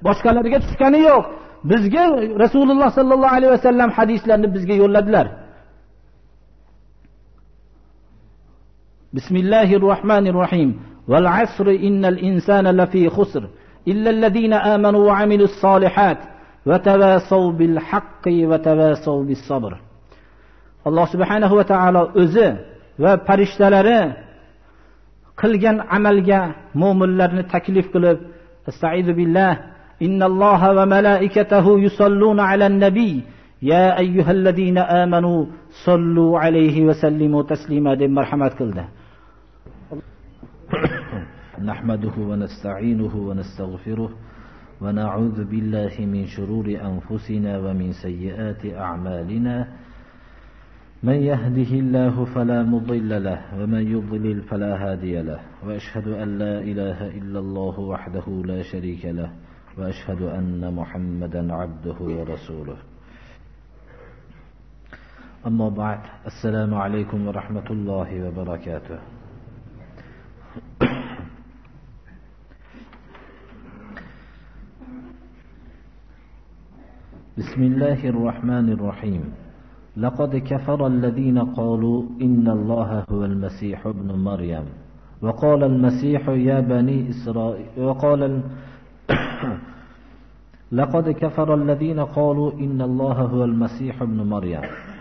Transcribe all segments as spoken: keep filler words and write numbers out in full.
boshqalarga tushgani yo'q. Bizga Rasululloh sallallohu alayhi vasallam hadislarni bizga yo'lladilar. Bismillahir rohmanir rohim. Val asri innal insana lafi khusr illa alladhina amanu wa amilus solihat va tawasaw bil haqqi va tawasaw bis sabr. Alloh subhanahu va taolo o'zi va farishtalari qilgan amalga mu'minlarni taklif qilib, Estaizu billah, innalloha va malaikatahu yusalluna alan nabiy ya ayyuhalladhina amanu sallu alayhi va sallimu taslima deb marhamat qildi. Nahmaduhu va nasta'inuhu va nastaghfiruh va na'udzu billahi min shururi anfusina va min sayyiati a'malina. من يهده الله فلا مضل له ومن يضلل فلا هادي له وأشهد أن لا إله إلا الله وحده لا شريك له وأشهد أن محمدا عبده ورسوله. أما بعد، السلام عليكم ورحمة الله وبركاته. بسم الله الرحمن الرحيم. لقد كفر الذين قالوا إن الله هو المسيح ابن مريم وقال المسيح يا بني إسرائيل وقال ال... لقد كفر الذين قالوا إن الله هو المسيح ابن مريم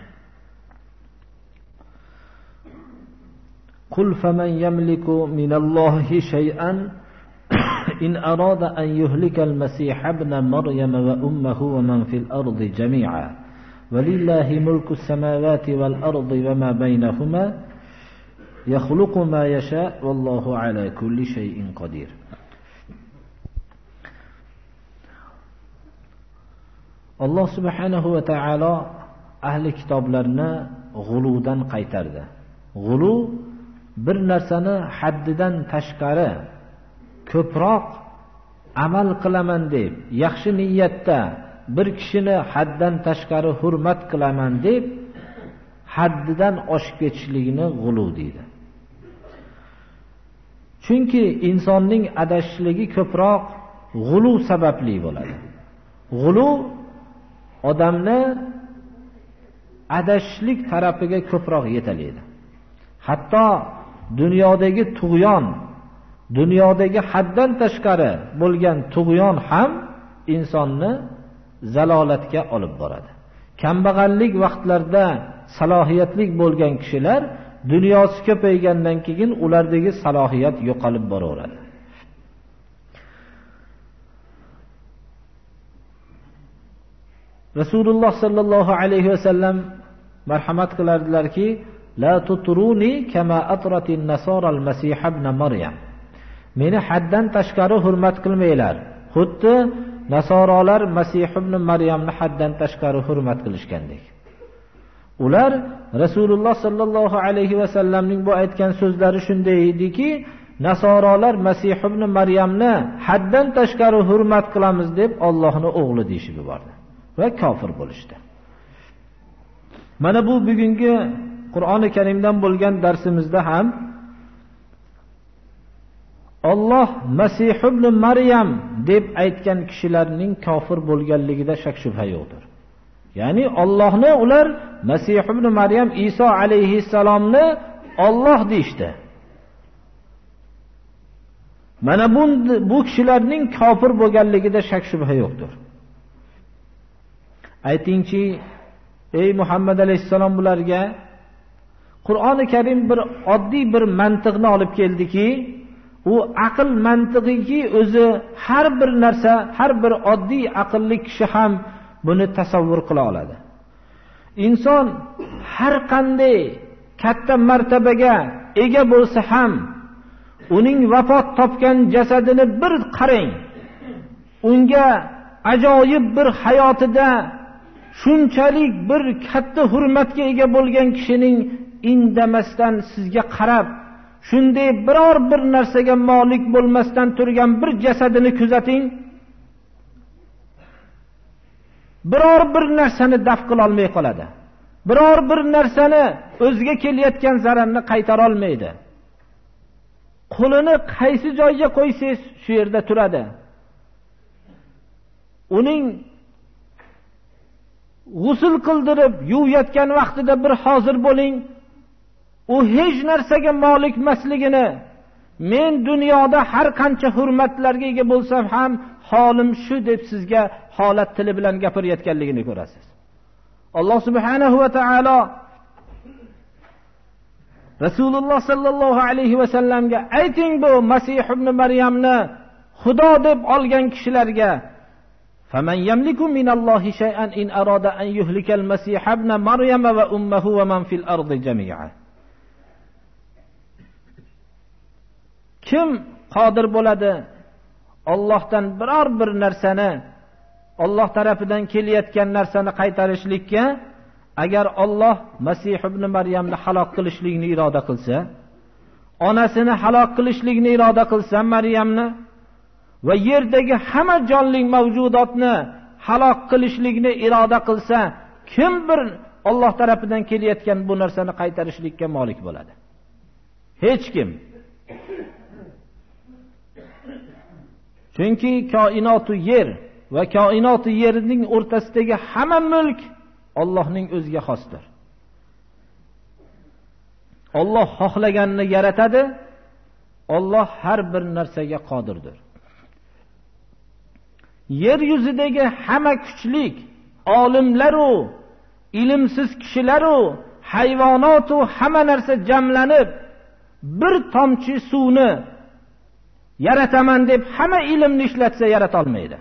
قل فمن يملك من الله شيئا إن أراد أن يهلك المسيح ابن مريم وأمه ومن في الأرض جميعا ولله ملك السماوات والأرض وما بينهما يخلق ما يشاء والله على كل شيء قدير. Alloh subhanahu va taolo ahli kitoblarni g'uludan qaytardi. G'ulu bir narsani haddidan tashqari ko'proq amal qilaman deb, yaxshi niyatda bir kishini haddan tashqari hurmat qilaman deb haddidan oshib ketishligini g'ulu deydi. Chunki insonning adashishligi ko'proq g'ulu sababli bo'ladi. G'ulu odamni adashishlik tarafiga ko'proq yetalaydi. Hatto dunyodagi tug'yon, dunyodagi haddan tashqari bo'lgan tug'yon ham insonni zalolatga olib boradi. Kambag'allik vaqtlarda salohiyatli bo'lgan kishilar dunyosi ko'paygandan keyin ulardagi salohiyat yo'qolib boraveradi. Rasululloh sallallohu alayhi vasallam marhamat qilardilarki, la tutruni kama atratin nasara al-masih ibn maryam. Meni haddan tashqari hurmat qilmanglar. Xuddi Nasorolar Masih ibn Maryamni haddan tashqari hurmat qilishgandek. Ular Rasululloh sallallohu alayhi va sallamning bu aytgan so'zlari shunday ediki, Nasorolar Masih ibn Maryamni haddan tashqari hurmat qilamiz deb Allohning o'g'li deyishib yubordi va kofir bo'lishdi. Mana bu bugungi Qur'oni Karimdan bo'lgan darsimizda ham Alloh Masih ibn Maryam deb aytgan kishilarning kofir bo'lganligida shak shubha yo'qdir. Ya'ni Allohni ular Masih ibn Maryam Iso alayhissalomni Alloh deyshti. Mana bu bu kishilarning kofir bo'lganligida shak shubha yo'qdir. Aytingchi, ey Muhammad alayhissalom bularga Qur'oni Karim bir oddiy bir mantiqni olib keldiki, u aql mantiqiki o'zi har bir narsa, har bir oddiy aqlli kishi ham buni tasavvur qila oladi. Inson har qanday katta martabaga ega bo'lsa ham uning vafot topgan jasadini bir qarang. Unga ajoyib bir hayotida shunchalik bir katta hurmatga ega bo'lgan kishining indamasdan sizga qarab, shunday biror bir narsaga molik bo'lmasdan turgan bir jasadini kuzating. Biror bir narsani daf qila olmay qoladi. Biror bir narsani o'ziga kelayotgan zararni qaytara olmaydi. Qo'lini qaysi joyga qo'ysangiz shu yerda turadi. uning g'usl qildirib yuvayotgan vaqtida bir hozir bo'ling. U hech narsaga molik emasligini, men dunyoda har qancha hurmatlarga ega bo'lsam ham holim shu deb sizga holat tili bilan gapirayotganligini ko'rasiz. Alloh subhanahu va taolo Rasululloh sallallohu alayhi va sallamga ayting, bu Masih ibn Maryamni Xudo deb olgan kishilarga فَمَنْ يَمْلِكُ مِنَ اللَّهِ شَيْئًا إِنْ أَرَادَ أَنْ يُهْلِكَ الْمَسِيحَ ابْنَ مَرْيَمَ وَأُمَّهُ وَمَنْ فِي الْأَرْضِ جَمِيعًا. Kim qodir bo'ladi Allohdan biror bir narsani, Alloh tarafidan kelayotgan narsani qaytarishlikka? Agar Alloh Masih ibn Maryamni halok qilishlikni iroda qilsa, onasini halok qilishlikni iroda qilsa, Maryamni va yerdagi hamma jonli mavjudotni halok qilishlikni iroda qilsa, kim bir Alloh tarafidan kelayotgan bu narsani qaytarishlikka molik bo'ladi? Hech kim. Chunki koinot yer va koinot yerning o'rtasidagi hamma mulk Allohning o'ziga xosdir. Alloh xohlaganini yaratadi. Alloh har bir narsaga qodirdir. Yer yuzidagi hamma kuchlik olimlar u, ilmsiz kishilar u, hayvonot u hamma narsa jamlanib bir tomchi suvni yarataman deb hamma ilmni ishlatsa yarata olmaydi.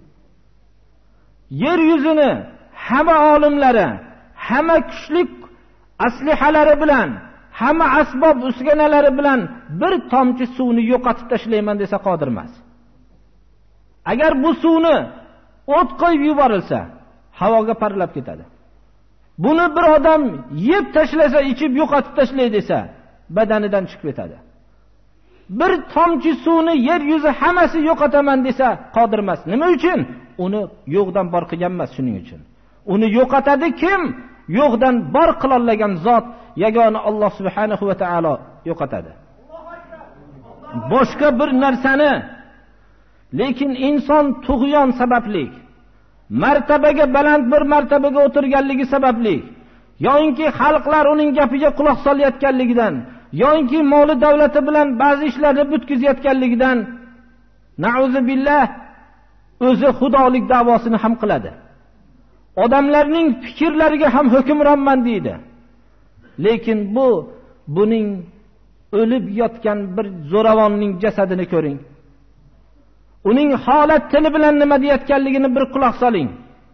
Yer yuzini hamma olimlari, hamma kuchlik aslihalari bilan, hamma asbob uskunalari bilan bir tomchi suvni yo'qotib tashlayman desa qodir emas. Agar bu suvni o't qo'yib yuborilsa, havoga parlab ketadi. Buni bir odam yeb tashlasa, ichib yo'qotib tashlay desa, badanidan chiqib ketadi. Bir tomchi suvni yer yuzi hammasi yo'qotaman desa qodir emas. Nima uchun? Uni yo'qdan bor qilgan emas, shuning uchun. Uni yo'qotadi kim? Yo'qdan bor qila olgan zot, yagona Alloh subhanahu va taolo yo'qotadi. Boshqa bir narsani, lekin inson tug'yon sababli, martabaga baland bir martabaga o'tirganligi sababli, yo'inki xalqlar uning gapiga quloq solayotganligidan, yo'inki moli davlati bilan ba'zi ishlarni butkazayotganligidan, na'uzu billah, o'zi xudolik da'vosini ham qiladi. Odamlarning fikrlariga ham hukmronman deydi. Lekin bu buning o'lib yotgan bir zo'ravonning jasadini ko'ring. Uning holat tili bilan nima deyotganligini bir quloq soling.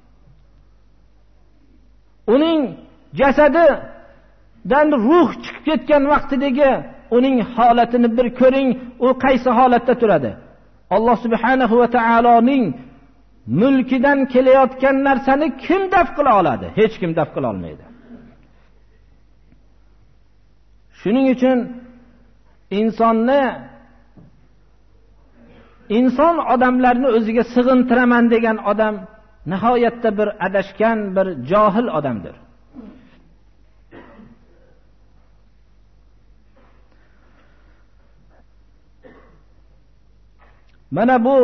Uning jasadidan ruh chiqib ketgan vaqtidagi uning holatini bir ko'ring, u qaysi holatda turadi. Alloh subhanahu va taoloning mulkidan kelayotgan narsani kim daf qila oladi? Hech kim daf qila olmaydi. Shuning uchun insonni inson odamlarni o'ziga sig'intiraman degan odam nihoyatda bir adashgan, bir johil odamdir. Mana bu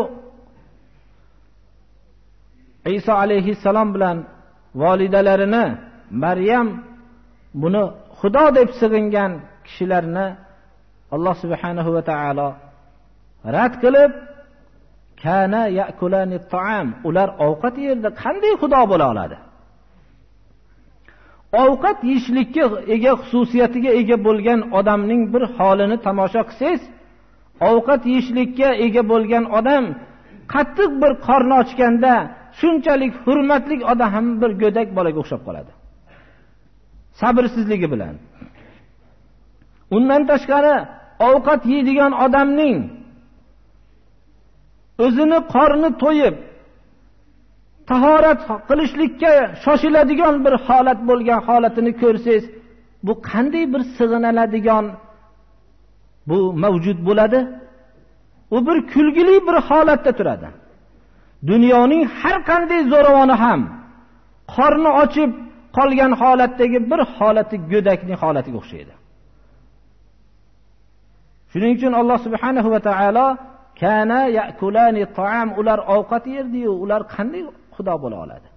İsa alayhissalom bilan volidalarini, Maryam buni Xudo deb sig'ingan kishilarni Alloh subhanahu va taolo rad qilib, kana ya'kulani ta'am, ular ovqat yerda qanday Xudo bo'la oladi? Ovqat yeyishlikka ega xususiyatiga ega bo'lgan odamning bir holini tomosha qilsangiz, ovqat yeyishlikka ega bo'lgan odam qattiq bir qorni ochganda shunchalik hurmatli odam ham bir go'dak bolaga o'xshab qoladi. Sabrsizligi bilan. Undan tashqari ovqat yeydigan odamning o'zini qorni to'yib tahorat qilishlikka shoshiladigan bir holat bo'lgan holatini ko'rsangiz, bu qanday bir sig'inaladigan bu mavjud bo'ladi? U bir kulgili bir holatda turadi. Dunyoning har qanday zo'ravoni ham qorni ochib qolgan holatdagi bir holati go'dakning holatiga o'xshaydi. Shuning uchun Alloh subhanahu va taolo kana yakulani ta'am, ular ovqat yerdi-yu, ular qanday xudo bo'la oladi?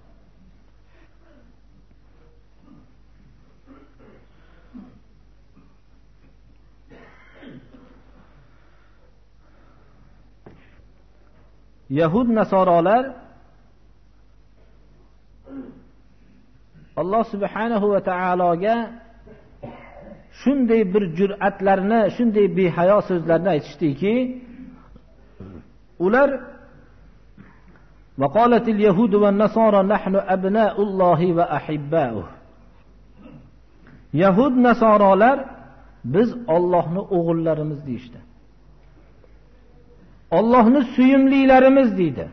Yahud nasoralar Alloh subhanahu va taologa shunday bir jur'atlarni, shunday behayo so'zlarni aytishdiki, ular vaqalatil yahud va nasara nahnu abna'ullohi va ahibba'uh. Yahud nasoralar biz Allohning o'g'illarimiz deydi. Allohning suyumlilarimiz deydi.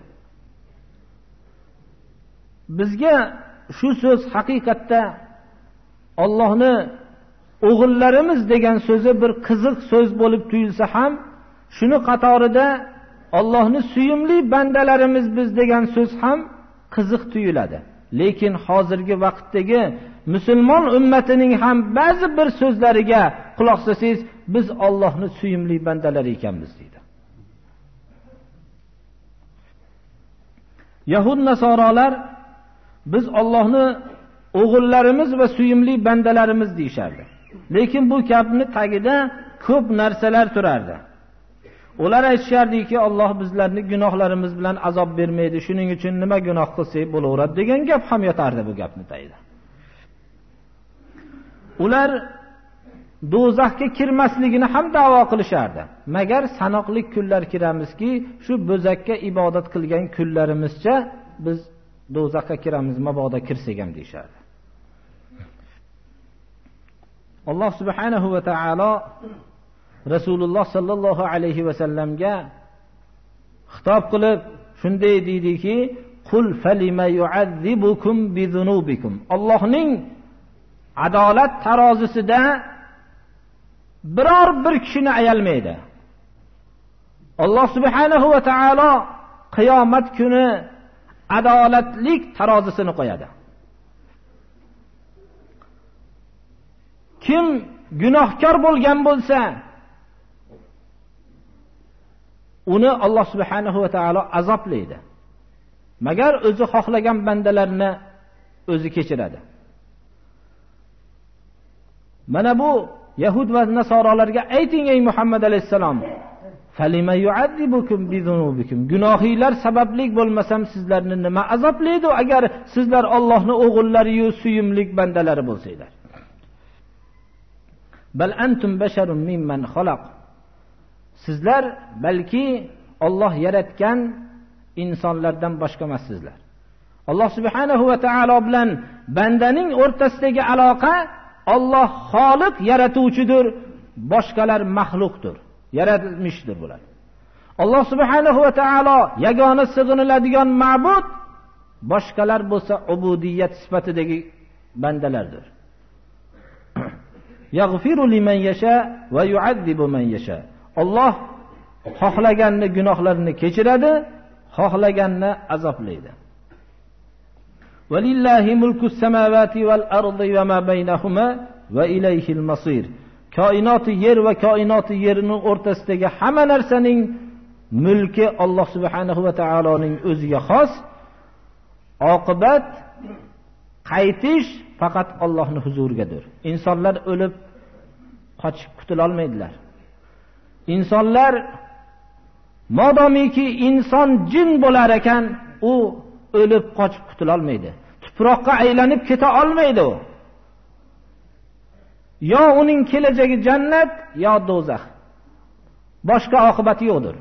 Bizga shu so'z haqiqatda Allohni o'g'illarimiz degan so'zi bir qiziq so'z bo'lib tuyulsa ham, shuni qatorida Allohni suyumli bandalarimiz biz degan so'z ham qiziq tuyuladi. Lekin hozirgi vaqtdagi musulmon ummatining ham ba'zi bir so'zlariga quloq solsangiz, biz Allohni suyumli bandalari ekanmiz deydi. Yahud nasoralar biz Allohni o'g'illarimiz va suyumli bandalarimiz deyishardi. Lekin bu gapni tagida ko'p narsalar turardi. Ular aytishardiki, Alloh bizlarni gunohlarimiz bilan azob bermaydi, shuning uchun nima gunoh qilsak bo'laveradi degan gap ham yotardi bu gapni tagida. Ular do'zaxga kirmasligini ham da'vo qilishardi. Magar sanoqli kunlar kiramizki, shu bo'zakka ibodat qilgan kunlarimizcha biz do'zaxga kiramiz, mabodo kirsak ham deyishardi. Alloh subhanahu va taolo Rasululloh sallallohu alayhi va sallamga xitob qilib shunday deydiki, qul falima yu'azzibukum bizunubikum. Allohning adolat tarozisida biror bir kishini ayalmaydi. Alloh subhanahu va taolo qiyomat kuni adolatlik tarozisini qo'yadi. Kim gunohkor bo'lgan bo'lsa, uni Alloh subhanahu va taolo azoblaydi. Magar o'zi xohlagan bandalarni o'zi kechiradi. Mana bu Yahud va nasoralarga ayting ey Muhammad alayhisalom, falima yu'azzibukum bizunubikum. Gunohinglar sababli bo'lmasam sizlarni nima azoblaydi agar sizlar Allohning o'g'illari yu suyumlik bandalari bo'lsanglar? Bal antum basharun mimman xalaq. Sizlar balki Alloh yaratgan insonlardan boshqa emassizlar. Alloh subhanahu va taolo bilan bandaning o'rtasidagi aloqa, Alloh xoliq, yaratuvchidir, boshqalar maxluqdir, yaratilmishdir bular. Alloh subhanahu va taolo yagona sig'iniladigan ma'bud, boshqalar bo'lsa ubudiyat sifatidagi bandalardir. Yaghfiru liman yasha va yu'azzibu man yasha. Alloh xohlaganni gunohlarini kechiradi, xohlaganni azoblaydi. Walillahi mulkus samawati wal ardi va ma baynahuma va ilayhil masir. Koinoti yer va koinoti yerning o'rtasidagi hamma narsaning mulki Alloh subhanahu va taoloning o'ziga xos. Oqibat, qaytish faqat Allohning huzurigadir. Insonlar o'lib qochib qutula olmaydilar. İnsanlar modomiki inson jin bo'lar ekan, u o'lib qochib qutula olmaydi. Tuproqqa aylanib keta olmaydi u. Yo uning kelajagi jannat, yo do'zax. Boshqa oqibati yo'qdir.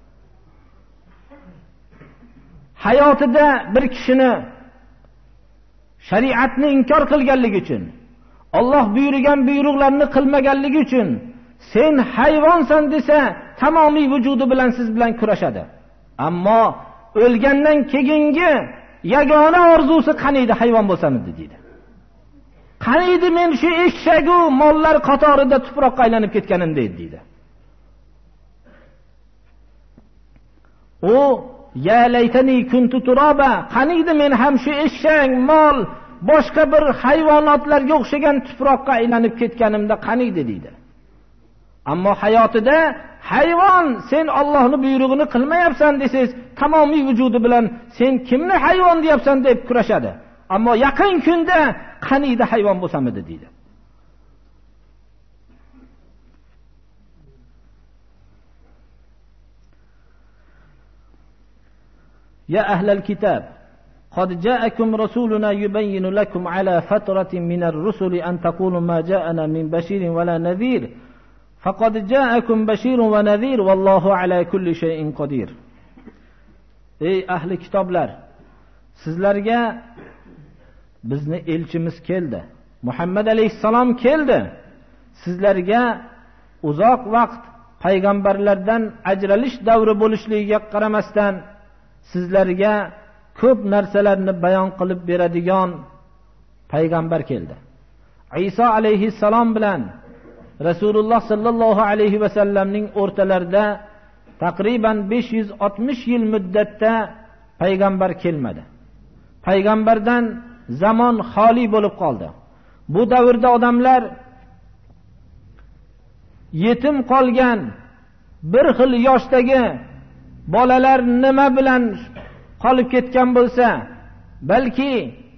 Hayotida bir kishini shariatni inkor qilganligi uchun, Alloh buyurgan buyruqlarni qilmaganligi uchun sen hayvonsan desa, tamomiy vujudi bilan siz bilan kurashadi. Ammo o'lgandan keyingi yagona orzusi qaniydi hayvon bo'lsamdi deydi. Qaniydi men shu eshagu mollar qatorida tuproqqa aylanib ketganim deydi. O ya laytani kuntu turaba, qaniydi men ham shu eshak, mol, boshqa bir hayvonotlarga o'xshagan tuproqqa aylanib ketganimda qaniydi deydi. Ammo hayotida hayvon sen Allohning buyrug'ini qilmayapsan desangiz, tamomiy vujudi bilan sen kimni hayvon deyapsan deb kurashadi. Ammo yaqin kunda qaniydi hayvon bo'lsamidi deydi. Ya ahlal kitab قد جاءكم رسولنا يبين لكم على فترة من الرسل أن تقولوا ما جاءنا من بشير ولا نذير فقد جاءكم بشير ونذير والله على كل شيء قدير. Ey ahli kitoblar, sizlarga bizni elchimiz keldi. Muhammad alayhisalom keldi. Sizlarga uzoq vaqt payg'ambarlardan ajralish davri bo'lishligiga qaramasdan sizlarga ko'p narsalarni bayon qilib beradigan payg'ambar keldi. Iso alayhissalom bilan Rasululloh sallallohu alayhi va sallamning o'rtalarida taqriban besh yuz oltmish yil muddatda payg'ambar kelmadi. Payg'ambardan zamon xoli bo'lib qoldi. Bu davrda odamlar yetim qolgan bir xil yoshdagi bolalar nima bilan qolib ketgan bo'lsa, balki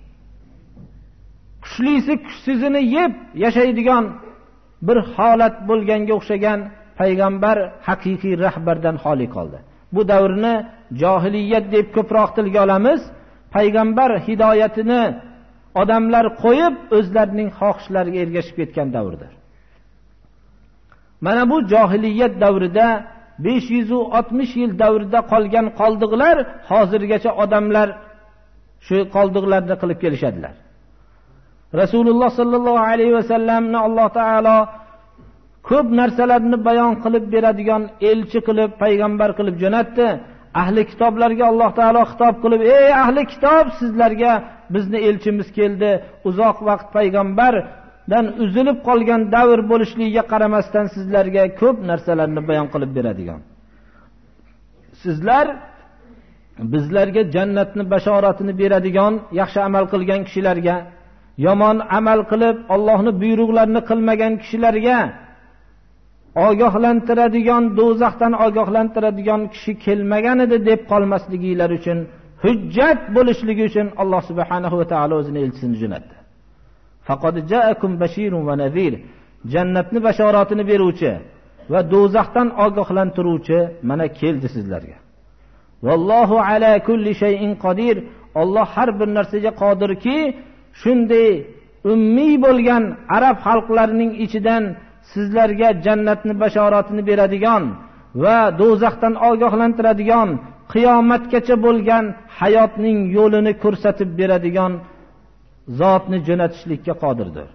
kuchlisi kuchsizini yeb yashaydigan bir holat bo'lganga o'xshagan payg'ambar haqiqiy rahbardan xoli qoldi. Bu davrni johiliyat deb ko'proq tilga olamiz. Payg'ambar hidoyatini odamlar qo'yib o'zlarining xohishlariga ergashib ketgan davrdir. Mana bu johiliyat davrida besh yuz oltmish yil davrida qolgan qoldiqlar hozirgacha odamlar shu qoldiqlarni qilib kelishadilar. Rasululloh sallallohu alayhi va sallamni Alloh taolo ko'p narsalarni bayon qilib beradigan elchi qilib, payg'ambar qilib jo'natdi. Ahli kitoblarga Alloh taolo xitob qilib, ey ahli kitob, sizlarga bizni elchimiz keldi. Uzoq vaqt payg'ambardan uzilib qolgan davr bo'lishligiga qaramasdan sizlarga ko'p narsalarni bayon qilib beradigan. Sizlar bizlarga jannatni bashoratini beradigan, yaxshi amal qilgan kishilarga, yomon amal qilib Allohning buyruqlarini qilmagan kishilarga ogohlantiradigan, do'zaxdan ogohlantiradigan kishi kelmagan edi deb qolmasligilar uchun, hujjat bo'lishligi uchun Alloh subhanahu va taolo o'zining elchisini jo'natdi. Faqad ja'akum bashirun va nadhir. Jannatni bashoratini beruvchi va do'zaxdan ogohlantiruvchi mana keldi sizlarga. Vallohu ala kulli shay'in qodir. Alloh har bir narsaga qodirki, shunday ummiy bo'lgan arab xalqlarining ichidan sizlarga jannatni bashoratini beradigan va do'zaxdan ogohlantiradigan, qiyomatgacha bo'lgan hayotning yo'lini ko'rsatib beradigan zotni jo'natishlikka qodirdir.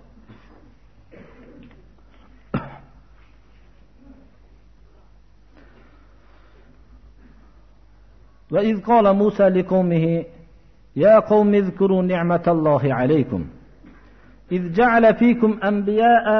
Va iz qala Musa liqaumihi ya qaumi zkuru ni'matallohi alaykum iz ja'ala fikum anbiya'a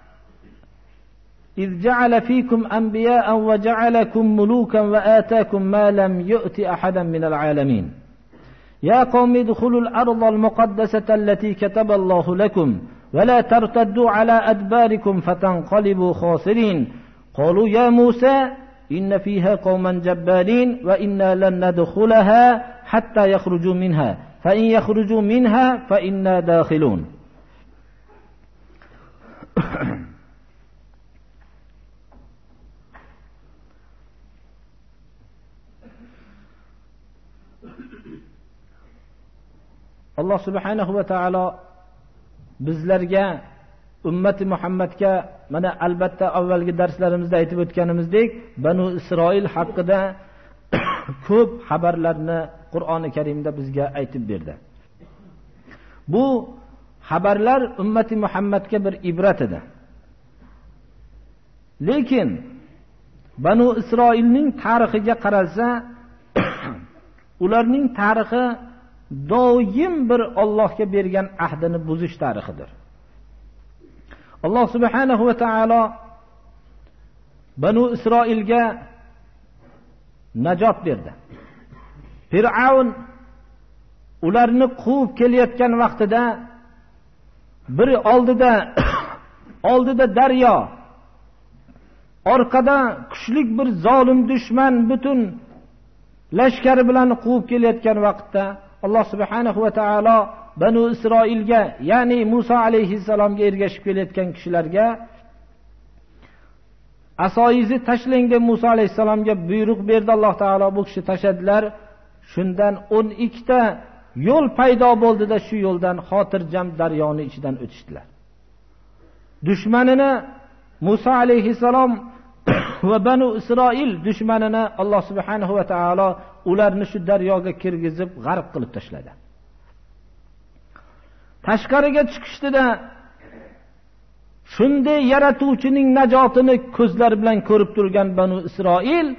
إذ جعل فيكم أنبياء وجعلكم ملوكا وآتاكم ما لم يؤت أحدا من العالمين يا قوم ادخلوا الأرض المقدسة التي كتب الله لكم ولا ترتدوا على أدباركم فتنقلبوا خاسرين قالوا يا موسى إن فيها قوما جبارين وإنا لن ندخلها حتى يخرجوا منها فإن يخرجوا منها فإنا داخلون. Alloh subhanahu va taolo bizlarga, ummati Muhammadga, mana albatta avvalgi darslarimizda aytib o'tganimizdek, Banu Isroil haqida ko'p xabarlarni Qur'oni Karimda bizga aytib berdi. Bu xabarlar ummati Muhammadga bir ibrat edi. Lekin Banu Isroilning tarixiga qaralsa, ularning tarixi doim bir Allohga bergan ahdini buzish tarixidir. Alloh subhanahu va taolo Banu Isroilga najot berdi. Fir'avn ularni quvib kelayotgan vaqtida bir oldida oldida daryo, orqada kuchli bir zolim dushman butun lashkari bilan quvib kelayotgan vaqtda Alloh subhanahu va taolo Banu Isroilga, ya'ni Musa alayhissalomga ergashib kelayotgan kishilarga asoyizni tashlang deb Musa alayhissalomga buyruq berdi. Alloh taolo bu kishi tashadilar. Shundan o'n ikkita yo'l paydo bo'ldida shu yo'ldan xotirjam daryoni ichidan o'tishdilar. Dushmanini Musa alayhissalom va Banu Isroil dushmanini Alloh subhanahu va taolo ularni shu daryoga kirgizib g'arq qilib tashladi. Tashqariga chiqishdida shunday yaratuvchining najotini ko'zlar bilan ko'rib turgan Banu Isroil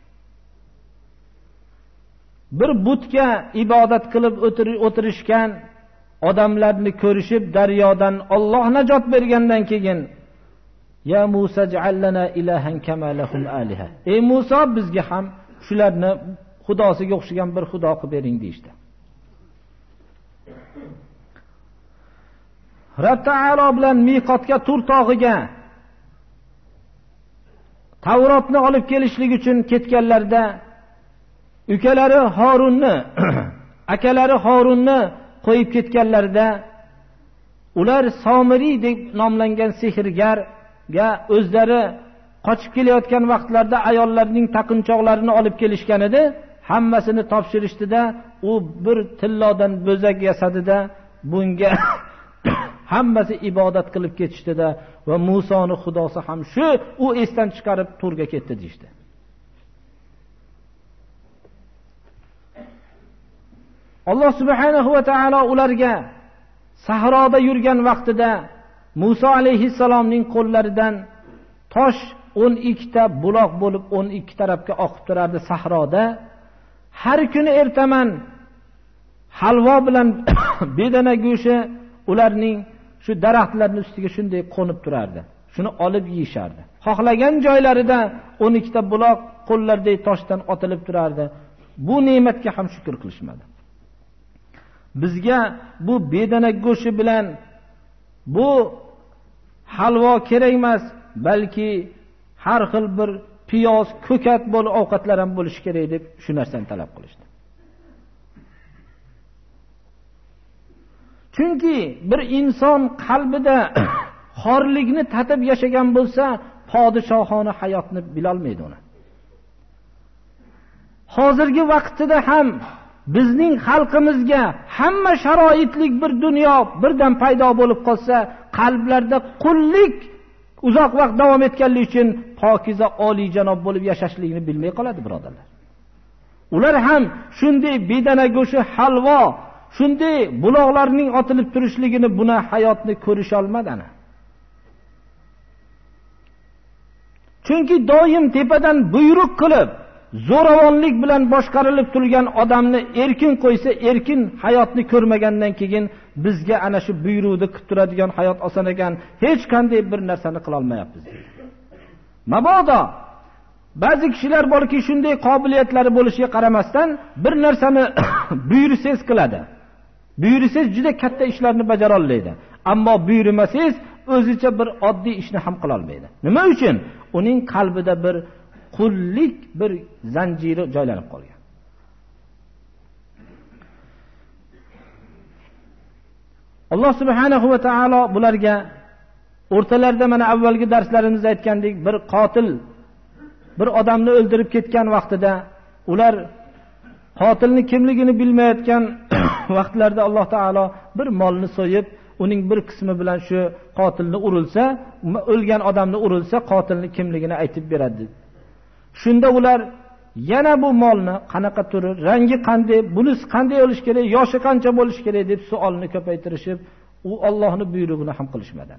bir butga ibodat qilib o'tirishgan odamlarni ko'rishib daryodan Alloh najot bergandan keyin ya Musa ja'al lana ilahan kama lahum aliha. Ey Musa, bizga ham shularni xudosiga o'xshagan bir xudo qilib bering deydi. Rabb taolo bilan miqotga Tur tog'iga Tavrotni olib kelishlik uchun ketganlarda ukalari Harunni, akalari Harunni qo'yib ketganlarida ular Somiri deb nomlangan sehrgarga o'zlari qochib kelayotgan vaqtlarda ayollarning taqinchoqlarini olib kelishgan edi. Hammasini topshirishdida u bir tillodan bo'zak yasadida bunga hammasi ibodat qilib ketishdida va Musoni xudosi ham shu, u esdan chiqarib Turga ketdi deydi. Alloh subhanahu va taolo ularga sahroda yurgan vaqtida Musa alayhissalomning qo'llaridan tosh o'n ikkita buloq bo'lib o'n ikki tarafga oqib turardi sahroda. Har kuni ertaman halvo bilan bedana go'shi ularning shu daraxtlarning ustiga shunday qo'nib turardi. Shuni olib yeyishardi. Xohlagan joylarida o'n ikkita buloq qo'llardagi toshdan otilib turardi. Bu ne'matga ham shukr qilishmadi. Bizga bu bedana go'shi bilan bu halvo kerak emas, balki har xil bir piyoz, ko'kat bo'lib ovqatlar ham bo'lishi kerak deb shu narsani talab qilishdi. Chunki bir inson qalbida xorlikni tatib yashagan bo'lsa, podshohona hayotni bilolmaydi uni. Hozirgi vaqtida ham bizning xalqimizga hamma sharoitlik bir dunyo birdan paydo bo'lib qolsa, qalblarda qullik uzoq vaqt davom etganligi uchun pokiza oliyjanob bo'lib yashashlikni bilmay qoladi, birodarlar. Ular ham shunday bedana go'shi, halvo, shunday buloqlarning otilib turishligini, buni hayotni ko'risha olmadi ana. Chunki doim tepadan buyruq qilib, zo'ravonlik bilan boshqarilib turgan odamni erkin qo'ysa, erkin hayotni ko'rmagandan keyin bizga ana shu buyruqni qilib turadigan hayot oson ekan, hech qanday bir narsani qila olmayapmiz. Mabodo ba'zi kishilar borki, shunday qobiliyatlari bo'lishiga qaramasdan bir narsani buyursangiz qiladi. Buyursangiz juda katta ishlarni bajara oladi. Ammo buyurmasangiz o'zicha bir oddiy ishni ham qila olmaydi. Nima uchun? Uning qalbida bir qullik bir zanjiri joylanib qolgan. Alloh subhanahu va taolo bularga o'rtalarida mana avvalgi darslarimizda aytgandek bir qotil bir odamni o'ldirib ketgan vaqtida ular qotilni kimligini bilmayotgan vaqtlarda Alloh taolo bir molni so'yib, uning bir qismi bilan shu qotilni urilsa, o'lgan odamni urilsa, qotilni kimligini aytib beradi. Shunda ular yana bu molni qanaqa turi, rangi qanday, bunisi qanday bo'lish kerak, yoshi qancha bo'lish kerak deb savolni ko'paytirishib, u Allohning buyrug'ini ham qilishmadi.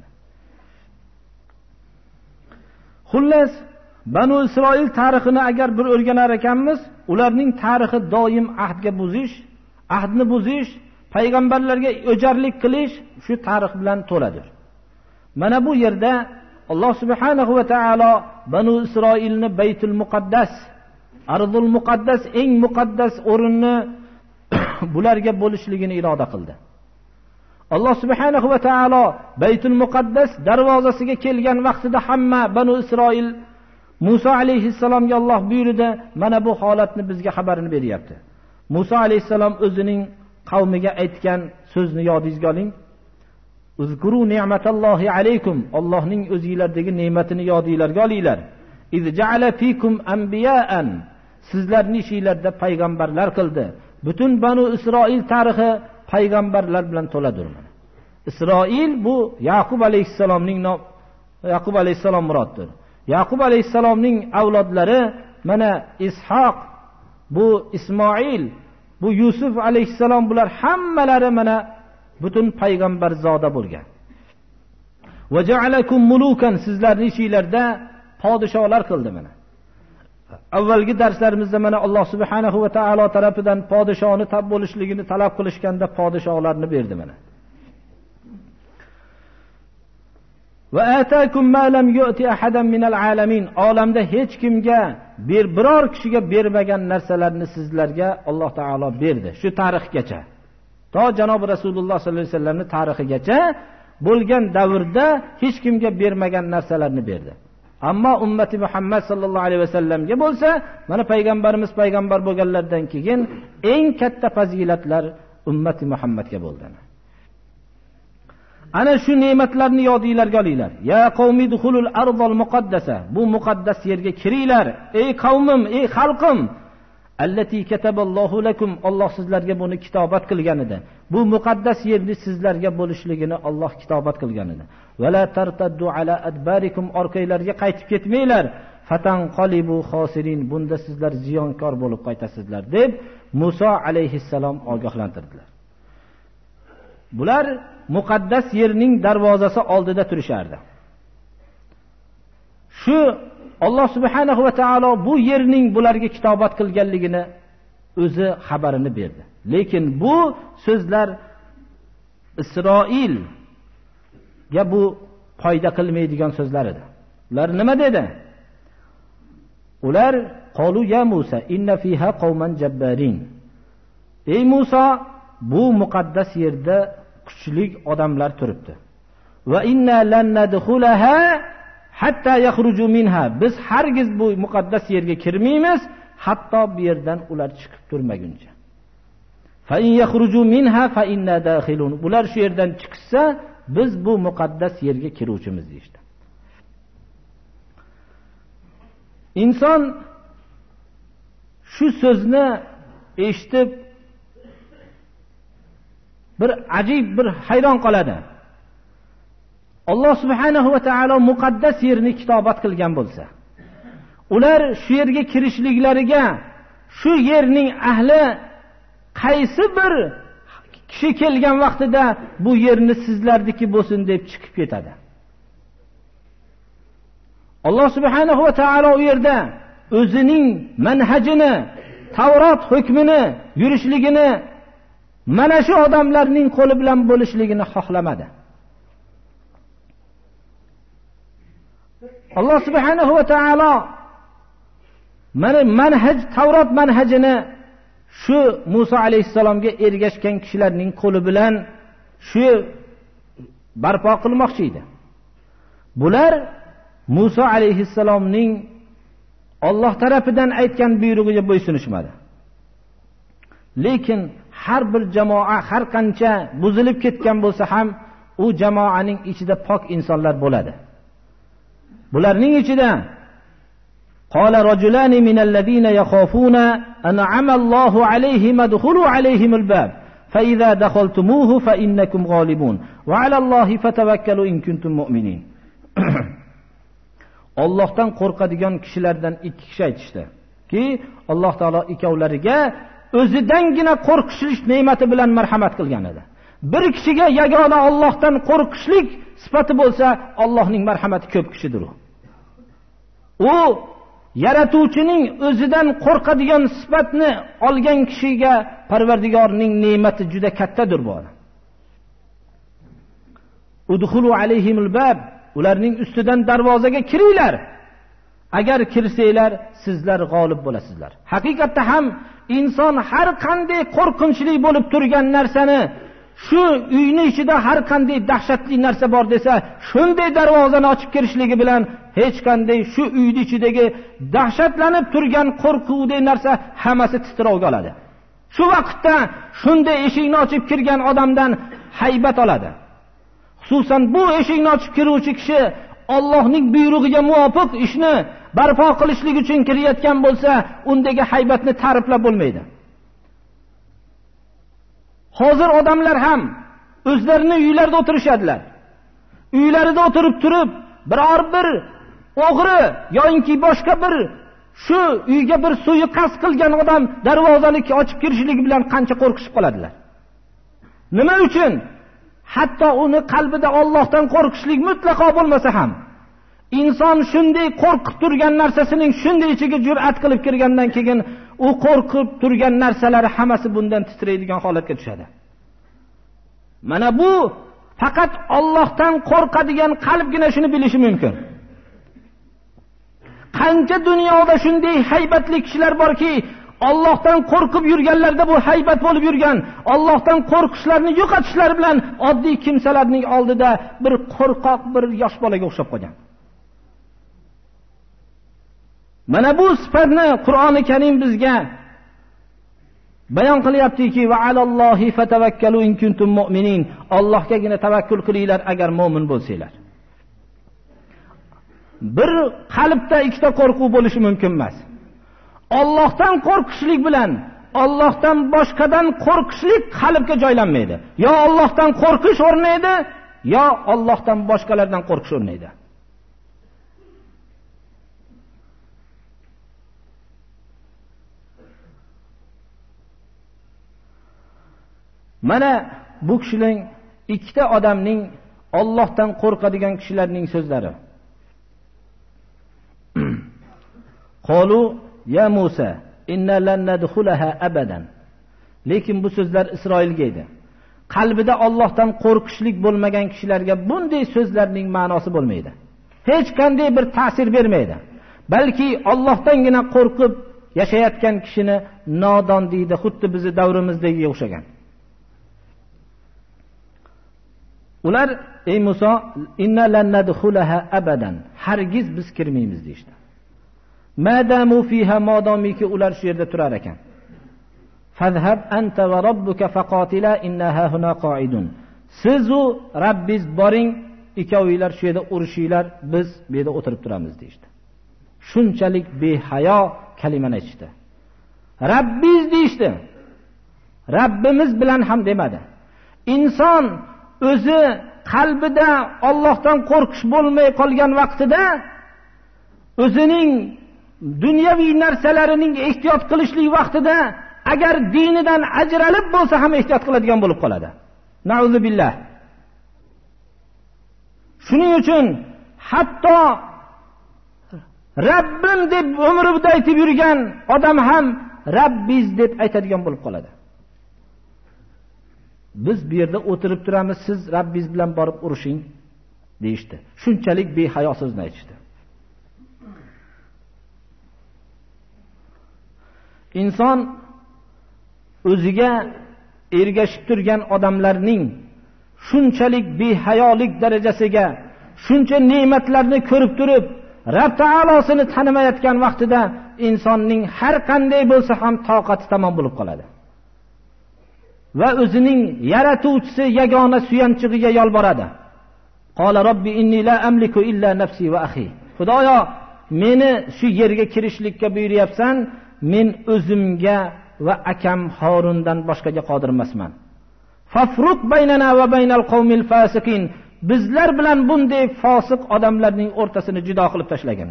Xullas, Banu Isroil tarixini agar bir o'rganar ekanmiz, ularning tarixi doim ahdga buzish, ahdni buzish, payg'ambarlarga o'jarlik qilish shu tarix bilan to'ladir. Mana bu yerda Alloh subhanahu va taolo Banu Isroilni Baytul Muqaddas, Ardul Muqaddas, eng muqaddas o'rinni bularga bo'lishligini iroda qildi. Alloh subhanahu va taolo Baytul Muqaddas darvozasiga kelgan vaqtida hamma Banu Isroil Musa alayhissalomga Alloh buyurdi, mana bu holatni bizga xabarini beryapti. Musa alayhissalom o'zining qavmiga aytgan so'zni yodingizga oling. Uzkuru ni'matallohi alaykum. Allohning o'zinglardagi ne'matini yodingizlarga olinglar. Iz ja'ala fikum anbiya'an. Sizlarning ishingizlarda payg'ambarlar qildi. Butun Banu Isroil tarixi payg'ambarlar bilan to'ladir. Isroil bu Yaqub alayhissalomning nom, Yaqub alayhissalom muroddir. Yaqub alayhissalomning avlodlari mana Ishoq, bu Ismoil, bu Yusuf alayhissalom, bular hammalari mana butun payg'ambar zoda bo'lgan. Va ja'alakum mulukan, sizlarning ishinglarda podshohlar qildi mana. Avvalgi darslarimizda mana Alloh subhanahu va taolo tarafidan podshohni tab bo'lishligini talab qilishganda podshohlarni berdi mana. Va ataakum ma lam yu'ti ahadan minal alamin. Olamda hech kimga bir biror kishiga bermagan narsalarni sizlarga Alloh taolo berdi. Shu tarixgacha. To janob Rasululloh sollallohu alayhi vasallamning tarixigacha bo'lgan davrda hech kimga bermagan narsalarni berdi. Ammo ummati Muhammad sallallohu alayhi vasallamga bo'lsa, mana payg'ambarimiz payg'ambar bo'lganlardan keyin eng katta fazilatlar ummati Muhammadga bo'ldi. Ana shu ne'matlarni yodingizlarga olinglar. Ya qavmi dukhulul ardal muqaddasa. Bu muqaddas yerga kiringlar. Ey qavmim, ey xalqim. Allati kataballohu lakum. Alloh sizlarga buni kitobat qilgan edi. Bu muqaddas yerni sizlarga bo'lishligini Alloh kitobat qilgan edi. Va la tartaddu ala adbarikum. Orqanglarga qaytib ketmanglar. Fatanqalibu khosirin. Bunda sizlar ziyonkor bo'lib qaytasizlar deb Musa alayhissalom ogohlantirdilar. Bular muqaddas yerning darvozasi oldida turishardi. Shu Alloh subhanahu va taolo bu yerning bularga kitobat qilganligini o'zi xabarini berdi. Lekin bu so'zlar Isroilga bu foyda qilmaydigan so'zlar edi. Ular nima dedi? Ular qalu ya Musa inna fiha qauman jabbarin. Ey Musa, bu muqaddas yerda kuchli odamlar turibdi. Va inna lan nadkhulaha hatta yakhruju minha. Biz hargiz bu muqaddas yerga kirmaymiz, hatto bu yerdan ular chiqib turmaguncha. Fa in yakhruju minha fa inna dakhilun. Ular shu yerdan chiqsa, biz bu muqaddas yerga kiruvchimiz deydi. Inson shu so'zni eshitib bir ajib, bir hayron qoladi. Alloh subhanahu va taolo muqaddas yerni kitobat qilgan bo'lsa, ular shu yerga kirishliklariga shu yerning ahli qaysi bir kishi kelgan vaqtida bu yerni sizlarniki bo'lsin deb chiqib ketadi. Alloh subhanahu va taolo u yerda o'zining manhajini, Tavrot hukmini, yurishligini mana shu odamlarning qo'li bilan bo'lishligini xohlamadi. Alloh subhanahu va taolo mana manhaj, Tavrot manhajini shu Musa alayhissalomga ergashgan kishilarning qo'li bilan shu barpo qilmoqchi edi. Bular Musa alayhissalomning Alloh tarafidan aytgan buyrug'iga bo'ysunishmadi. Lekin har bir jamoa har qancha buzilib ketgan bo'lsa ham u jamoaning ichida pok insonlar bo'ladi. Bularning ichida qala rajulani minal ladina yakhafuna an'ama Allohu alayhim adkhulu alayhimul bab fa idza dakhaltumuhu fa innakum ghalibun va 'ala Allohi fatawakkalu in kuntum mu'minin. Allohdan qo'rqadigan kishilardan ikki kishi aytishdi ki Alloh taolo ikkovlariga o'zidangina qo'rqishlik ne'mati bilan marhamat qilgan edi. Bir kishiga yagona Allohdan qo'rqishlik sifati bo'lsa, Allohning marhamati ko'p kishidir u. U yaratuvchining o'zidan qo'rqadigan sifatni olgan kishiga Parvardigorning ne'mati juda kattadir bu. Udkhulu alayhimul bab. Ularning ustidan darvozaga kiringlar. Agar kirsanglar, sizlar g'olib bo'lasizlar. Haqiqatda ham inson har qanday qo'rqinchli bo'lib turgan narsani shu uyni ichida har qanday dahshatli narsa bor desa, shunday darvozani ochib kirishligi bilan hech qanday shu uyning ichidagi dahshatlanib turgan qo'rquvdek narsa hammasi titrovga oladi. Shu vaqtda shunday eshikni ochib kirgan odamdan haybat oladi. Xususan bu eshikni ochib kiruvchi kishi Allohning buyrug'iga muvofiq ishni barpo qilishlik uchun kirayotgan bo'lsa, undagi haybatni ta'riflab bo'lmaydi. Hozir odamlar ham o'zlarining uylarida o'tirishadilar. Uylarida o'tirib turib, biror bir o'g'ri yoki boshqa bir shu uyga bir suiqasd qilgan odam darvozani ochib kirishligi bilan qancha qo'rqishib qoladilar. Nima uchun? Hatto uni qalbida Allohdan qo'rqishlik mutlaqo bo'lmasa ham, inson shunday qo'rqib turgan narsasining shunday ichiga jur'at qilib kirgandan keyin u qo'rqib turgan narsalari hammasi bundan titraydigan holatga tushadi. Mana bu faqat Allohdan qo'rqadigan qalbgina shuni bilishi mumkin. Qancha dunyoda shunday haybatli kishilar borki, Allohdan qo'rqib yurganlarda bu haybat bo'lib yurgan, Allohdan qo'rqishlarini yo'qotishlari bilan oddiy kimsalarning oldida bir qo'rqoq bir yosh bolaga o'xshab qolgan. Mana bu sifatni Qur'oni Karim bizga bayon qilyaptiki, va alallohi fatavakkalu in kuntum mu'minin. Allohgagina tavakkul qilinglar agar mu'min bo'lsanglar. Bir qalbda ikkita qo'rquv bo'lishi mumkin emas. Allohdan qo'rqishlik bilan Allohdan boshqadan qo'rqishlik qalbga joylanmaydi. Yo Allohdan qo'rqish o'rnaydi, yo Allohdan boshqalardan qo'rqish o'rnaydi. Mana bu kishining ikkita odamning Allohdan qo'rqadigan kishilarning so'zlari. Qalu ya Musa inna lan nadkhulaha abadan. Lekin bu so'zlar Isroilga edi. Qalbida Allohdan qo'rqishlik bo'lmagan kishilarga bunday so'zlarning ma'nosi bo'lmaydi. Hech qanday bir ta'sir bermaydi. Balki Allohdangina qo'rqib yashayotgan kishini nodon deydi, xuddi bizi davrimizdagiga o'xshagan. Ular ey Musa inna lan nadkhulaha abadan. Hargiz biz kirmaymiz deydi. Madamu fiha modomiki ular shu yerda turar ekan. Fazhab anta va robbuka faqatila innaha huna qa'idun. Siz u Rabbiz boring, ikkovinglar shu yerda urushinglar, biz bu yerda o'tirib turamiz deydi. Shunchalik behayo kalimani aytishdi. Rabbiz deydi. Rabbimiz bilan ham demadi. Inson o'zi qalbida Allohdan qo'rqish bo'lmay qolgan vaqtida o'zining dunyoviy narsalarining ehtiyot qilishlik vaqtida agar dinidan ajralib bo'lsa ham ehtiyot qiladigan bo'lib qoladi. Nauzu billah. Shuning uchun hatto Rabbim deb umrida aytib yurgan odam ham Rabbiz deb aytadigan bo'lib qoladi. Biz bu yerda o'tirib turamiz, siz Rabbiz bilan borib urushing deydi. Shunchalik behayo so'zni aytishdi. Inson o'ziga ergashib turgan odamlarning shunchalik behayolik darajasiga, shuncha ne'matlarni ko'rib turib, Rabb taolosini tanimayotgan vaqtida insonning har qanday bo'lsa ham toqati tamom bo'lib qoladi. Va o'zining yaratuvchisi yagona suyanchig'iga yolboradi. Qala robbi inni la amliku illa nafsi va akhi. Xudoyo, meni shu yerga kirishlikka buyuryapsan, men o'zimga va akam Harundan boshqaga qodir emasman. Fafruq baynana va baynal qawmil fasiqin. Bizlar bilan bunday fosiq odamlarning o'rtasini judo qilib tashlagan.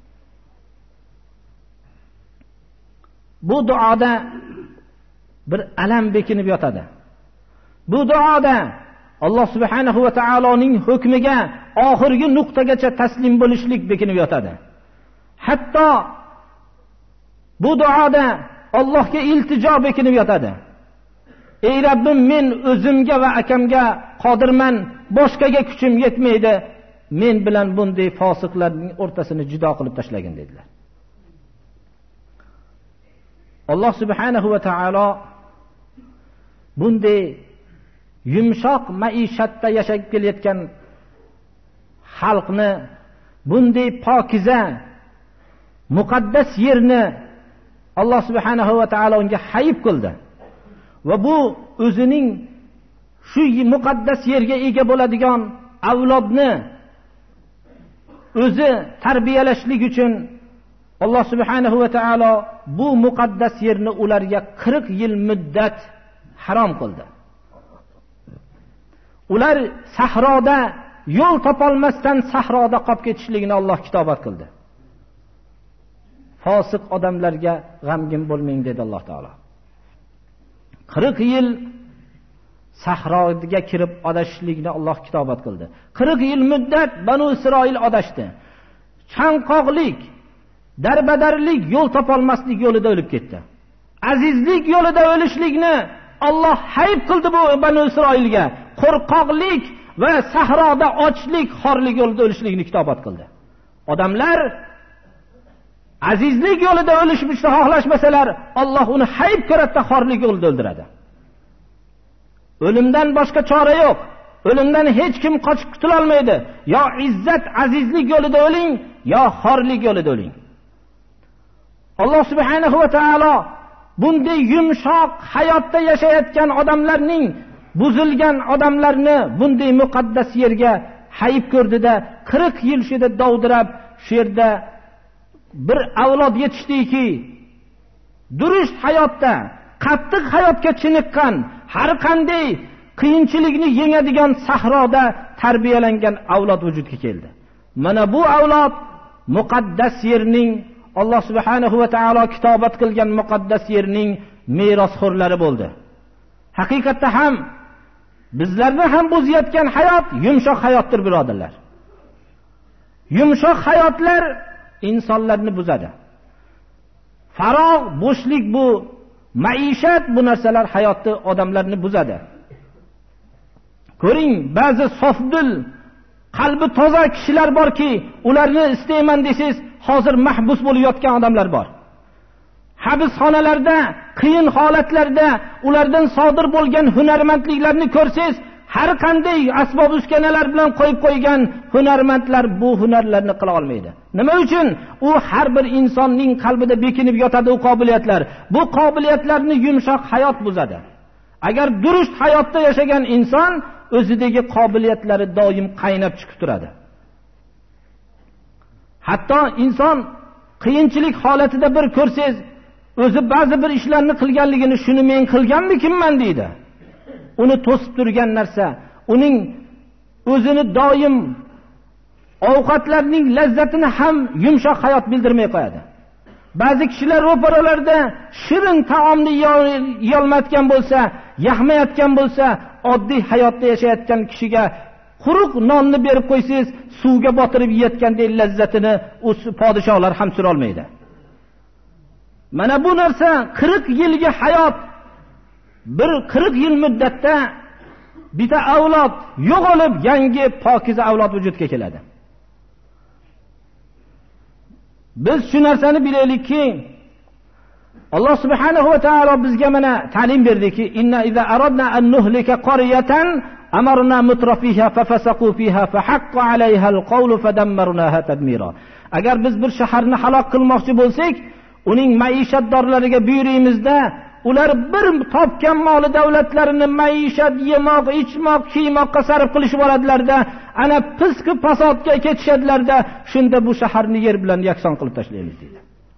Bu duoda bir alam bekinib yotadi. Bu duoda Alloh subhanahu va taoloning hukmiga oxirgi nuqtagacha taslim bo'lishlik bekinib yotadi. Hatto bu duoda Allohga iltijo bekinib yotadi. Ey Rabbim, men o'zimga va akamga qodirman, boshqaga kuchim yetmaydi. Men bilan bunday fosiqlarning o'rtasini judo qilib tashlagin dedilar. Alloh subhanahu va taolo bunday yumshoq maishatda yashab kelayotgan xalqni bunday pokiza muqaddas yerni Alloh subhanahu va taolo unga hayb qildi va bu o'zining shu muqaddas yerga ega bo'ladigan avlodni o'zi tarbiyalashlik uchun Alloh subhanahu va taolo bu muqaddas yerni ularga qirq yil muddat harom qildi. Ular sahroda yo'l topolmasdan sahroda qolib ketishligini Alloh kitobat qildi. Fosiq odamlarga g'amgin bo'lmang dedi Alloh taolo. qirq yil sahroga kirib adashishlikni Alloh kitobat qildi. qirq yil muddat Banu Isroil adashdi. Chanqoqlik, darbadarlik, yo'l topolmaslik yo'lida o'lib ketdi. Azizlik yo'lida o'lishlikni Alloh hayb qildi bu Banu Isroilga. Qo'rqoqlik va sahroda ochlik, xorlik yo'lida o'lishlikni kitobat qildi. Odamlar azizlik yo'lida o'lishni xohlashmasalar, Alloh uni hayb ko'ratda xorlik yo'lida o'ldiradi. O'limdan boshqa chora yo'q. O'limdan hech kim qochib qutula olmaydi. Yo izzat, azizlik yo'lida o'ling, yo xorlik yo'lida o'ling. Alloh subhanahu va taolo bunday yumshoq hayotda yashayotgan odamlarning, buzilgan odamlarni bunday muqaddas yerga hayb ko'rdida qirq yil shu yerda dovdirab, shu yerda bir avlod yetishdiki, durust hayotda, qattiq hayotga chiniqqan, har qanday qiyinchilikni yengadigan sahroda tarbiyalangan avlod vujudga keldi. Mana bu avlod muqaddas yerning, Alloh subhanahu va taolo kitobat qilgan muqaddas yerning merosxo'rlari bo'ldi. Haqiqatda ham bizlarni ham buzayotgan hayot yumshoq hayotdir, birodarlar. Yumshoq hayotlar insonlarni buzadi. Farogh, bo'shlik, bu maishat, bu narsalar hayotni, odamlarni buzadi. Ko'ring, ba'zi sofdil, qalbi toza kishilar borki, ularni istayman desangiz, hozir mahbus bo'lib yotgan odamlar bor. Habsxonalarda, qiyin holatlarda ulardan sodir bo'lgan hunarmandliklarni ko'rsangiz, har qanday asbob uskanalar bilan qo'yib qo'ygan hunarmandlar bu hunarlarni qila olmaydi. Nima uchun? U har bir insonning qalbida bekinib yotadi u qobiliyatlar. Bu qobiliyatlarni yumshoq hayot buzadi. Agar durust hayotda yashagan inson o'zidagi qobiliyatlari doim qaynab chiqib turadi. Hatto inson qiyinchilik holatida bir ko'rsangiz, o'zi ba'zi bir ishlarni qilganligini, shuni men qilganmikinman deydi. Uni to'sib turgan narsa, uning o'zini doim ovqatlarning lazzatini ham yumshoq hayot bildirmay qo'yadi. Ba'zi kishilar ro'paralarda shirin taomni yeyolmayotgan bo'lsa, yaxmayotgan bo'lsa, oddiy hayotda yashayotgan kishiga quruq nonni berib qo'ysangiz, suvga botirib yeyotgandek lazzatini u podshohlar ham sura olmaydi. Mana bu narsa qirq yilga hayot, bir qirq yil muddatda bitta avlod yo'qolib, yangi pokiza avlod vujudga keladi. Biz shu narsani bilaylikki, Alloh subhanahu va taolo bizga mana ta'lim berdiki, inna iza aradna an nuhlika qaryatan amarna mutrafiha fafasaqu fiha fahaqqo alayha alqawlu fadammarnaha tadmira. Agar biz bir shaharni halok qilmoqchi bo'lsak, uning maishatdorlariga buyurimizda, ular bir topgan moli davlatlarini maishat, yemoq, ichmoq, kiymoqqa sarf qilishib oladilarda, ana pisqi fasodga ketishadilarda, shunda bu shaharni yer bilan yakson qilib tashlaymiz deydi.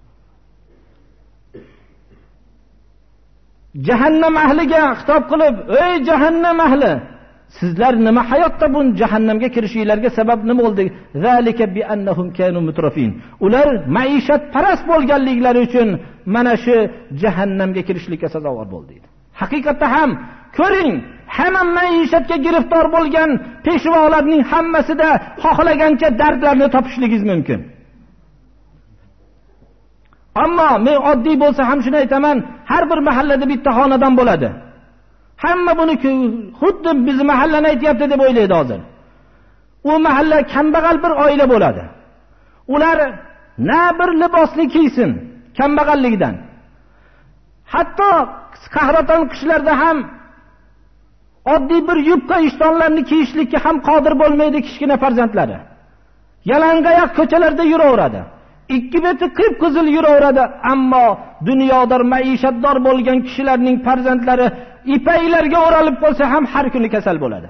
Jahannam ahliga xitob qilib, ey jahannam ahli, sizlar nima hayotda bu jahannamga kirishinglarga sabab nima bo'ldi? Zalika bi annahum kanu mutrafin. Ular maishat parast bo'lganliklari uchun mana shu jahannamga kirishlikka sazovor bo'ldi deydi. Haqiqatda ham ko'ring, hamma maishatga giriftor bo'lgan peshvolarning hammasida xohlagancha dardlarni topishligingiz mumkin. Ammo men oddiy bo'lsa ham shuni aytaman, har bir mahallada bitta xonadon bo'ladi. Hamma buni xuddi biz mahallani aytayapti deb o'ylaydi hozir. U mahalla kambag'al bir oila bo'ladi. Ular na bir libosni kiysin kambag'allikdan. Hatto qahraton qishlarda ham oddiy bir yubka ishtonlarni kiyishlikka ham qodir bo'lmaydi kichkina farzandlari. Yalangoyoq ko'chalarda yuraveradi. Ikki beti qip-qizil yuraveradi, ammo dunyoda maishatdor bo'lgan kishilarning farzandlari ipaklarga o'ralib qolsa ham har kuni kasal bo'ladi.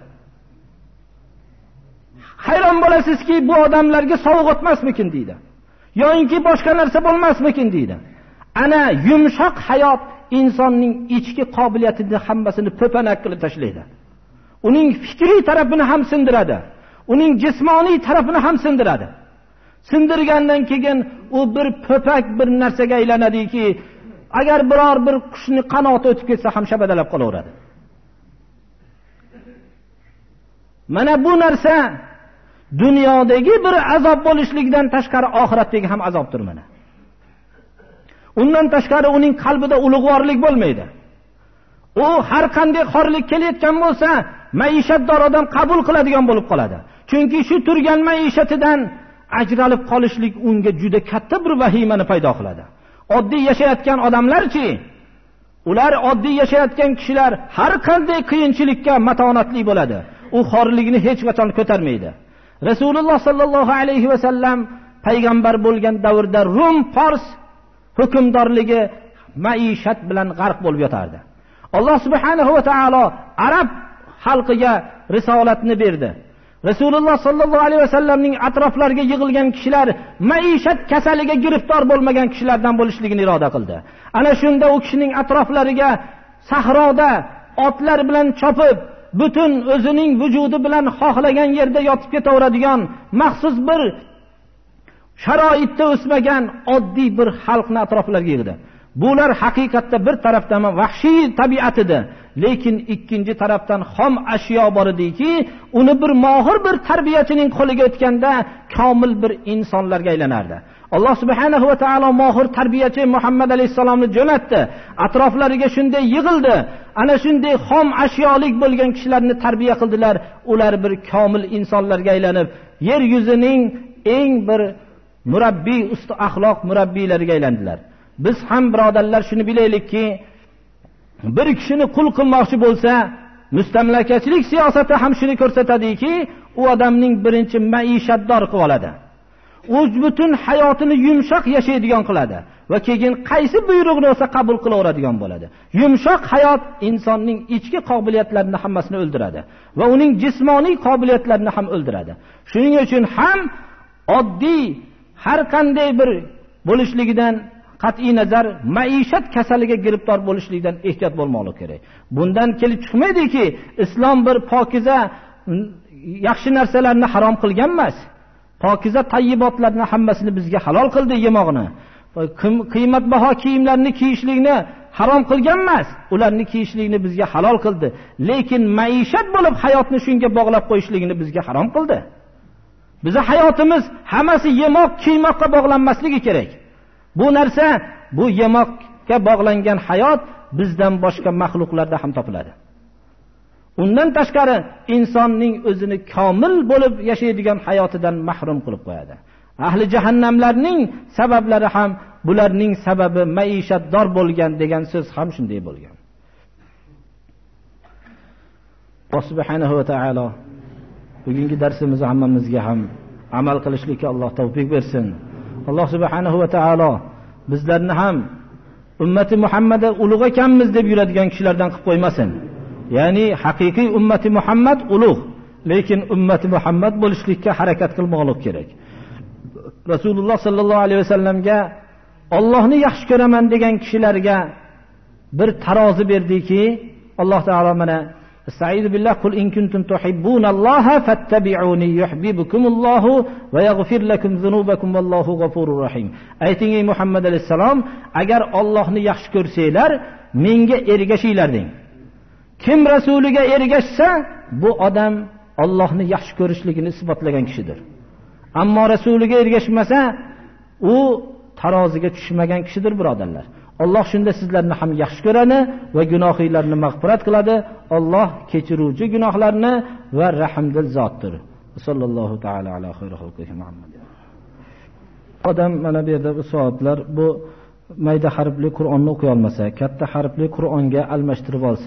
Hayron bo'lasizki, bu odamlarga sovuq o'tmasmikin deydi. Yo'inki boshqa narsa bo'lmasmikin deydi. Ana yumshoq hayot insonning ichki qobiliyatini hammasini po'panak qilib tashlaydi. Uning fikriy tarafini ham sindiradi. Uning jismoniy tarafini ham sindiradi. Sindirgandan keyin u bir po'pak bir narsaga aylanadiki, agar biror bir qushni qanoti o'tib ketsa ham shabadalab qolaveradi. Mana bu narsa dunyodagi bir azob bo'lishlikdan tashqari oxiratdagi ham azobdir mana. Undan tashqari uning qalbida ulug'vorlik bo'lmaydi. U har qanday xorlik kelayotgan bo'lsa, maishatdor odam qabul qiladigan bo'lib qoladi. Chunki shu turgan maishatidan ajralib qolishlik unga juda katta bir vahimani paydo qiladi. Oddiy yashayotgan odamlarchi, ular oddiy yashayotgan kishilar har qanday qiyinchilikka matonatli bo'ladi. U xorlikni hech qachon ko'tarmaydi. Rasululloh sallallohu alayhi va sallam payg'ambar bo'lgan davrda Rum, Fors hukmdorligi maishat bilan g'arq bo'lib yotardi. Alloh subhanahu va taolo arab xalqiga risolatni berdi. Rasululloh sallallohu alayhi va sallamning atroflariga yig'ilgan kishilar maishat kasaliga giriftor bo'lmagan kishilardan bo'lishligini iroda qildi. Ana shunda u kishining atroflariga sahroda otlar bilan chopib, butun o'zining vujudi bilan xohlagan yerda yotib ketaveradigan maxsus bir sharoitda o'smagan oddiy bir xalqni atroflariga yig'di. Bular haqiqatda bir tarafdan vahshiy tabiat edi, lekin ikkinchi tarafdan xom ashyo bor ediki, uni bir mohir bir tarbiyachining qo'liga o'tganda komil bir insonlarga aylanardi. Alloh subhanahu va taolo mohir tarbiyachi Muhammad alayhisalomni jo'natdi. Atroflariga shunday yig'ildi. Ana shunday xom ashyolik bo'lgan kishilarni tarbiya qildilar. Ular bir komil insonlarga aylanib, yer yuzining eng bir murabbiy, usta axloq murabbiylariga aylandilar. Biz ham birodarlar shuni bilaylikki, bir kishini qul qilmoqchi bo'lsa, mustamlakachilik siyosati ham shuni ko'rsatadiki, u odamning birinchi maishatdor qilib oladi. U butun hayotini yumshoq yashaydigan qiladi va keyin qaysi buyruqni olsa qabul qilaveradigan bo'ladi. Yumshoq hayot insonning ichki qobiliyatlarini hammasini o'ldiradi va uning jismoniy qobiliyatlarini ham o'ldiradi. Shuning uchun ham oddiy har qanday bir bo'lishligidan qat'iy nazar maishat kasaliga giribtor bo'lishlikdan ehtiyot bo'lmoqlik kerak. Bundan kelib chiqmaydiki, islom bir pokiza yaxshi narsalarni harom qilgan emas. Pokiza tayyibotlarni hammasini bizga halol qildi yemoqni. Qiymatbaho kiyimlarni kiyishlikni harom qilgan emas. Ularni kiyishlikni bizga halol qildi. Lekin maishat bo'lib hayotni shunga bog'lab qo'yishligini bizga harom qildi. Bizning hayotimiz hammasi yemoq, kiymoqqa bog'lanmasligi kerak. Bu narsa, bu yemoqqa bog'langan hayot bizdan boshqa maxluqlarda ham topiladi. Undan tashqari insonning o'zini komil bo'lib yashaydigan hayotidan mahrum qilib qo'yadi. Ahli jahannamlarning sabablari ham bularning sababi maishatdor bo'lgan degan so'z ham shunday bo'lgan. Alloh subhanahu va taolo bugungi darsimizni hammamizga ham amal qilishlikka Alloh tavfiq bersin. Alloh subhanahu va taolo bizlarni ham ummati Muhammadga ulug' ekanmiz deb yuradigan kishilardan qilib qo'ymasin. Ya'ni haqiqiy ummati Muhammad ulug', lekin ummati Muhammad bo'lishlikka harakat qilmoqlik kerak. Rasululloh sallallohu alayhi vasallamga Allohni yaxshi ko'raman degan kishilarga bir tarozi berdiki, Alloh taolo mana Estaizu billah kul in kuntum tuhibbunalloha fattabi'uni yuhibbukumullohu va yaghfir lakum zunubakum vallohu g'afurur rahim. Ayting ey Muhammad alayhisalom, agar Allohni yaxshi ko'rsanglar, menga ergashinglar deng. Kim rasuliga ergashsa, bu odam Allohni yaxshi ko'rishligini isbotlagan kishidir. Ammo rasuliga ergashmasa, u taroziga tushmagan kishidir, birodarlar. Alloh shunda sizlarni ham yaxshi ko'radi va gunohinglarni mag'firat qiladi. Alloh kechiruvchi gunohlarni va rahmdil zotdir. Sallallohu taala ala xayri xalqihi Muhammad. Odam mana bu yerda bu soatlar bu mayda harfli Qur'onni o'qiy olmasa, katta harfli Qur'onga almashtirib olsa,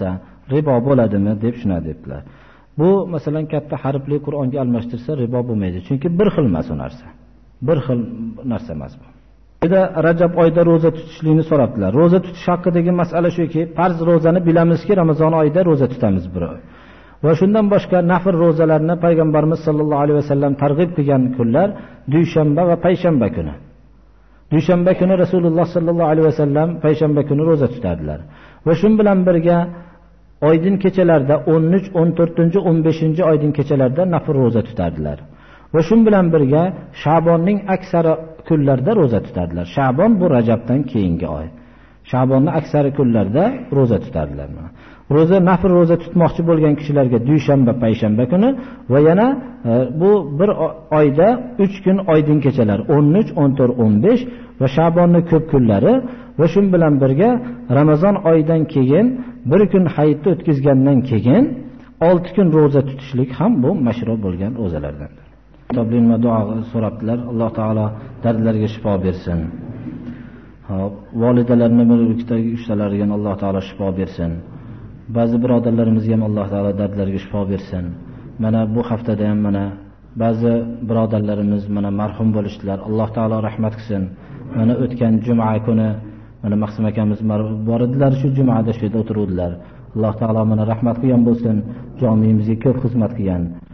ribo bo'ladimi deb shuna debdilar. Bu masalan katta harfli Qur'onga almashtirsa ribo bo'lmaydi, chunki bir xil emas u narsa. Bir xil narsa emas bu. Eda Rajab oyida roza tutishlikni so'rabdilar. Roza tutish haqidagi masala shuki, farz rozani bilamizki, Ramazon oyida roza tutamiz bir oy. Va shundan boshqa nafl rozalarni payg'ambarimiz sollallohu alayhi vasallam targ'ib qilgan kunlar dushanba va payshanba kuni. Dushanba kuni Rasululloh sollallohu alayhi vasallam payshanba kuni roza tutardilar. Va shun bilan birga oydin kechalarda o'n uch, o'n to'rt, o'n beshinchi oydin kechalarda nafl roza tutardilar. Va shun bilan birga Sha'bonning aksari kunlarida roza tutardilar. Sha'bon bu Rajabdan keyingi oy. Sha'bonning aksari kunlarida roza tutardilar. Roza nafl roza tutmoqchi bo'lgan kishilarga dushanba, payshanba kuni va yana e, bu bir oyda uch kun oydin kechalar o'n uch, o'n to'rt, o'n besh va Sha'bonning ko'p kunlari va shun bilan birga Ramazon oyidan keyin bir kun hayitni o'tkazgandan keyin olti kun roza tutishlik ham bu mashru bo'lgan rozalardandir. Tablin va duo so'rabdilar. Alloh taolo dardlariga shifo bersin. Hop, validalarni bir ikkita uchtalariga Alloh taolo shifo bersin. Ba'zi birodarlarimizga ham Alloh taolo dardlariga shifo bersin. Mana bu haftada ham mana ba'zi birodarlarimiz mana marhum bo'lishdilar. Alloh taolo rahmat qilsin. Mana o'tgan juma kuni mana Maqsim akamiz bor edilar, shu jumada shu yerda o'tiruvdilar. Alloh taolo mana rahmat qilgan bo'lsin. Jomiyimizga ko'p xizmat qilgan.